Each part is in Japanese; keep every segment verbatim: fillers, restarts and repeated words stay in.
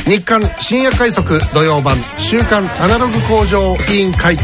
日刊深夜快速土曜版週刊アナログ向上委員会。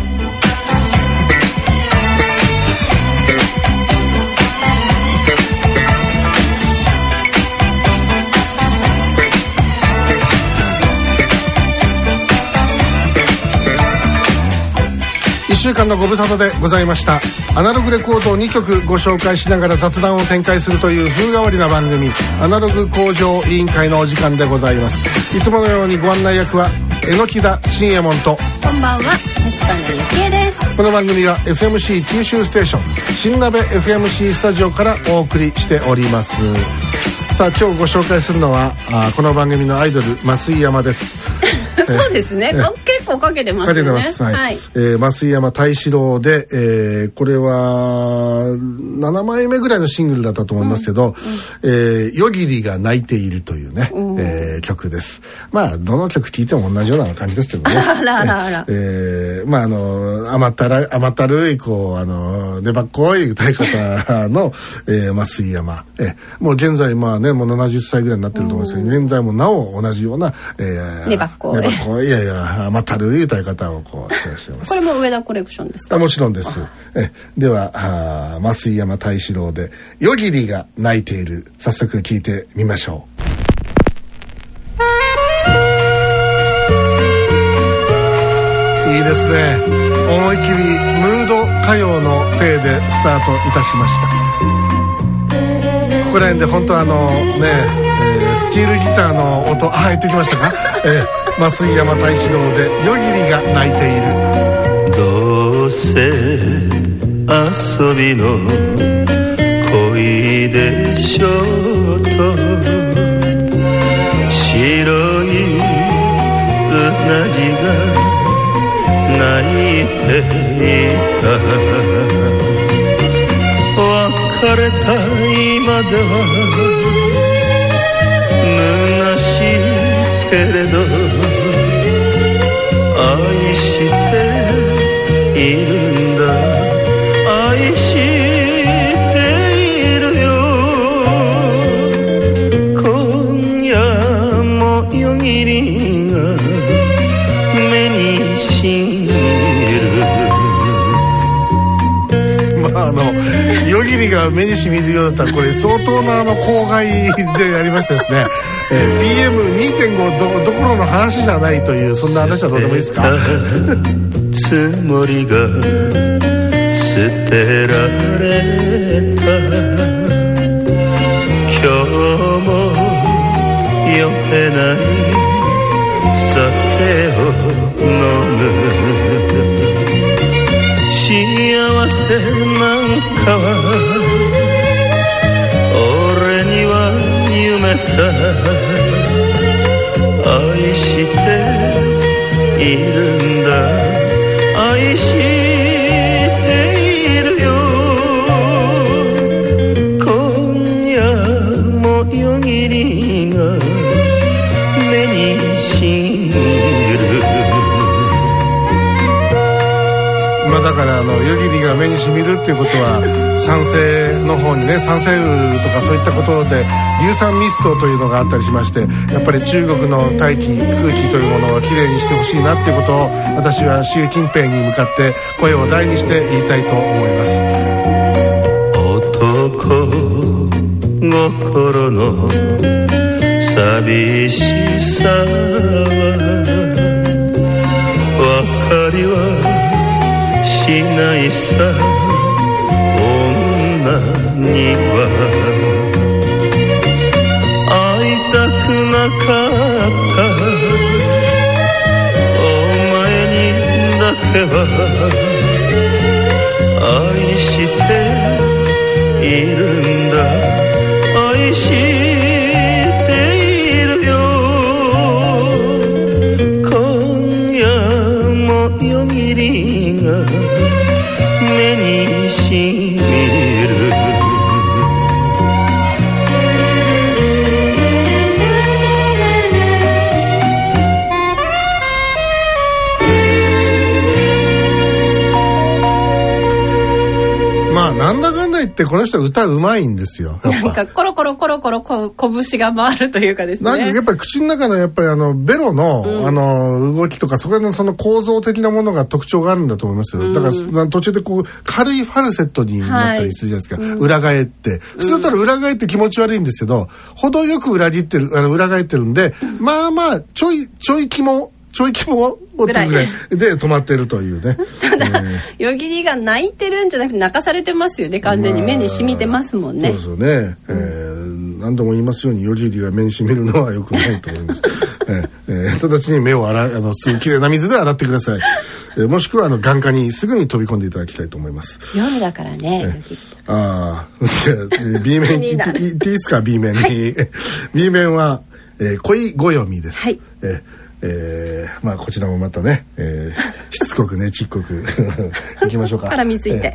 いっしゅうかんのご無沙汰でございました。アナログレコードをにきょくご紹介しながら雑談を展開するという風変わりな番組、アナログ向上委員会のお時間でございます。いつものようにご案内役は榎田信右衛門と、 こんばんは、立花幸恵です。 この番組は エフエムシー 九州ステーション新鍋 エフエムシー スタジオからお送りしております。さあ、今日ご紹介するのはあこの番組のアイドル増井山ですそうですね、結構かけてますよね。かけてます、 はいはい。えー、増井山太志郎で、えー、これはななまいめぐらいのシングルだったと思いますけど、うんうん、えー、夜霧が泣いているというね、うん、えー、曲です。まあどの曲聴いても同じような感じですけどね。 あらあらあら、 えー、まああの甘ったら甘ったるいこうあの粘っこい歌い方の、えー、増井山、えー、もう現在まあねもうななじゅっさいぐらいになってると思うんですけど、うん、現在もなお同じような、えー、 粘っこいこういやいや甘ったるい歌い方をこうしてらっしゃいます。 これも上田コレクションですか？ もちろんです。えではあ増井山太志郎で夜霧が泣いている、早速聞いてみましょう。いいですね。思いっきりムード歌謡の体でスタートいたしました。ここら辺で本当あのね、えー、スチールギターの音、あ、入ってきましたか？えー増井山太志郎で夜霧が泣いている。 どうせ遊びの恋でしょうと白いうなじが泣いていた。別れた今では虚しいけれど愛しているんだ、愛しているよ。今夜も夜霧が目にしみる。 まああの夜霧が目にしみるようだったらこれ相当なあの公害でやりましてですね、えー、ピーエムにてんご ど, どころの話じゃないという、そんな話はどうでもいいですか？ つもりが捨てられた。今日も酔えない酒を飲む。幸せなんかは俺には夢さ。愛しているんだ、愛しているよ。今夜も夜霧が目にしみる。 まあだからあの夜霧が目にしみるっていうことは酸性の方にね、酸性雨とかそういったことで硫酸ミストというのがあったりしまして、やっぱり中国の大気空気というものをきれいにしてほしいなっていうことを私は習近平に向かって声を大にして言いたいと思います。 男心の寂しさは分かりはしないさ。女には会いたくなかった。お前にだけは愛しているんだ、愛しているよ。今夜も夜霧が目にしみる。 なんだかんだ言ってこの人は歌うまいんですよ。 なんかコロコロコロコロこ拳が回るというかですね。 なんかやっぱり口の中のやっぱりあのベロの、うん、あの動きとかそこのその構造的なものが特徴があるんだと思いますよ。うん、だから途中でこう軽いファルセットになったりするじゃないですか。はい、裏返って、普通だったら裏返って気持ち悪いんですけど、程よく裏切ってるあの裏返ってるんで、まあまあちょいちょい肝ちょい気もぐらいで止まってるというね。 ただ、えー、夜霧が泣いてるんじゃなくて泣かされてますよね。完全に目に染みてますもんね。 まあ、そうですよね、えー、何度も言いますように夜霧が目に染みるのは良くないと思います。えーえー、直ちに目を洗うあのきれいな水で洗ってください。えー、もしくはあの眼科にすぐに飛び込んでいただきたいと思います。 夜だからね。 えー、ああ B 面に行っていいですか。 B 面に、はい、B 面は、えー、恋ご読みです。はい、えーえー、まあこちらもまたね、えー、しつこくねちっこくいきましょうか。 絡みついて、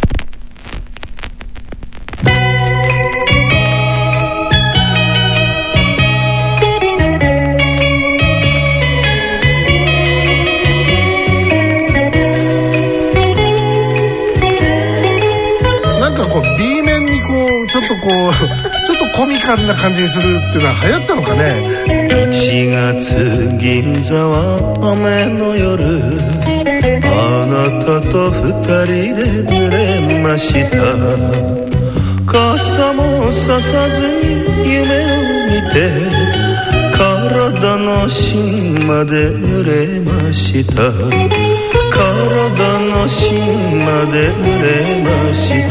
えー、なんかこう B 面にこうちょっとこうちょっとコミカルな感じにするっていうのは流行ったのかね。 いちがつ銀座は雨の夜、あなたと二人で濡れました。傘もささずに夢を見て、体の芯まで濡れました。体の芯まで濡れました。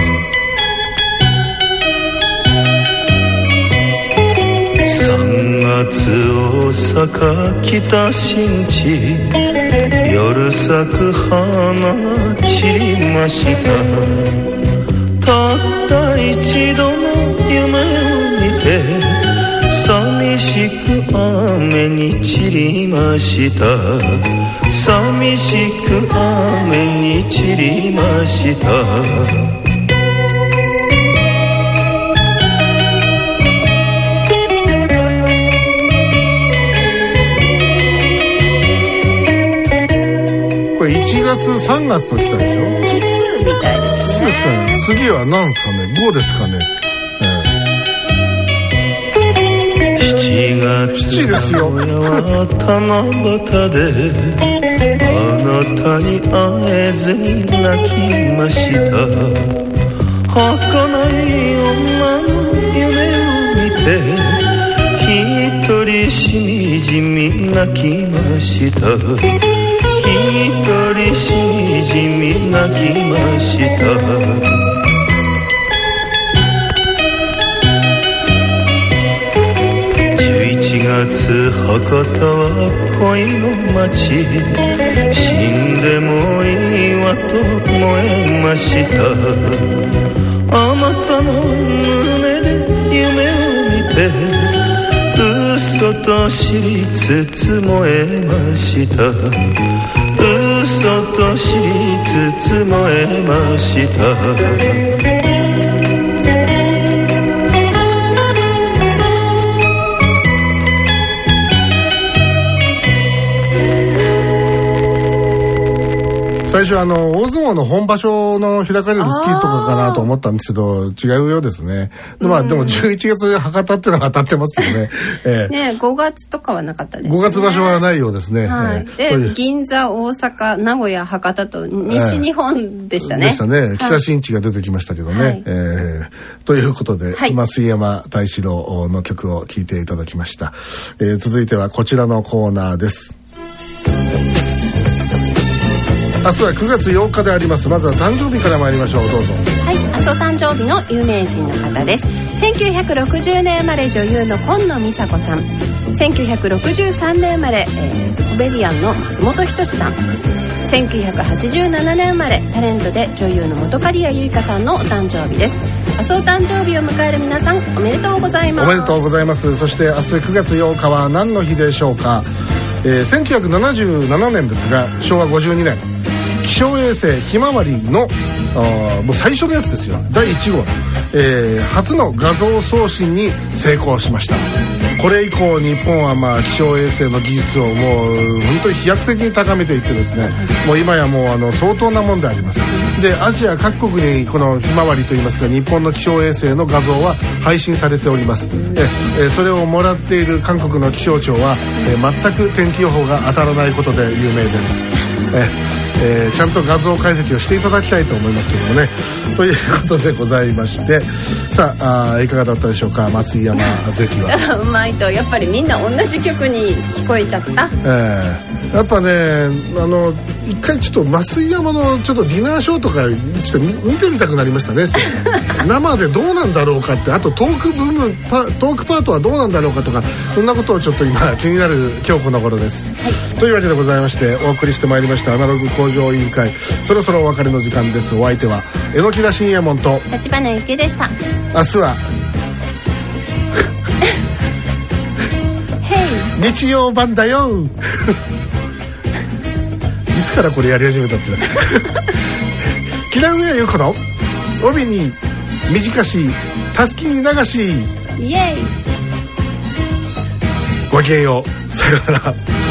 さんがつ大阪北新地、夜咲く花が散りました。たった一度の夢を見て、寂しく雨に散りました。寂しく雨に散りました。 いちがつさんがつときたでしょ。 奇数みたいですね。奇数ですかね。 次は何ですかね。ごですかね。 えー、しちがつしちですよ。 七夕であなたに会えずに泣きました。儚い女の夢を見て、一人しみじみ泣きました。一人しみじみ泣きました。じゅういちがつ博多は恋の街、死んでもいいわと燃えました。あなたの胸で夢を見て、嘘と知りつつ燃えました。嘘と知りつつ燃えました。 最初あの大相撲の本場所の開かれる月とかかなと思ったんですけど、違うようですね。まあでもじゅういちがつ博多っていうのが当たってますけどね。えー、 ねごがつとかはなかったですね。 ごがつ場所はないようですね。 はい、えー、で銀座、大阪、名古屋、博多と西日本でしたね。 えー、でしたね。北新地が出てきましたけどね。はい、えー、ということで、はい、増山大志郎の曲を聴いていただきました。えー、続いてはこちらのコーナーです。明日はくがつようかであります。まずは誕生日から参りましょう。どうぞ。 はい、明日お誕生日の有名人の方です。せんきゅうひゃくろくじゅうねん生まれ女優の今野美沙子さん、せんきゅうひゃくろくじゅうさんねん生まれ、えー、コメディアンの松本人志さん、せんきゅうひゃくはちじゅうななねん生まれタレントで女優の本刈谷結花さんのお誕生日です。明日お誕生日を迎える皆さんおめでとうございます。 おめでとうございます。そして明日くがつようかは何の日でしょうか。えー、せんきゅうひゃくななじゅうななねんですが、しょうわごじゅうにねん気象衛星ひまわりのあもう最初のやつですよ、だいいち号、えー、初の画像送信に成功しました。これ以降日本はまあ気象衛星の技術をもう本当に飛躍的に高めていってですね、もう今やもうあの相当なもんであります。でアジア各国にこのひまわりといいますか日本の気象衛星の画像は配信されております。ええそれをもらっている韓国の気象庁はえ全く天気予報が当たらないことで有名です。ええー、ちゃんと画像解析をしていただきたいと思いますけどもね。ということでございまして、さあ、あいかがだったでしょうか、松井山関は。 うまいとやっぱりみんな同じ曲に聞こえちゃった。 えー、やっぱねあの一回ちょっと松井山のちょっとディナーショーとかちょっと見てみたくなりましたね生でどうなんだろうかって、あとトーク部分パトークパートはどうなんだろうかとか、そんなことをちょっと今気になる今日この頃です、はい、というわけでございましてお送りしてまいりましたアナログ工場委員会、そろそろお別れの時間です。お相手は榎田信也門と立花ゆきでした。 明日は日曜版だよいつからこれやり始めたって木田上優子の帯に短したすきに流し、 イエイ、 ごきげんよう、さよなら。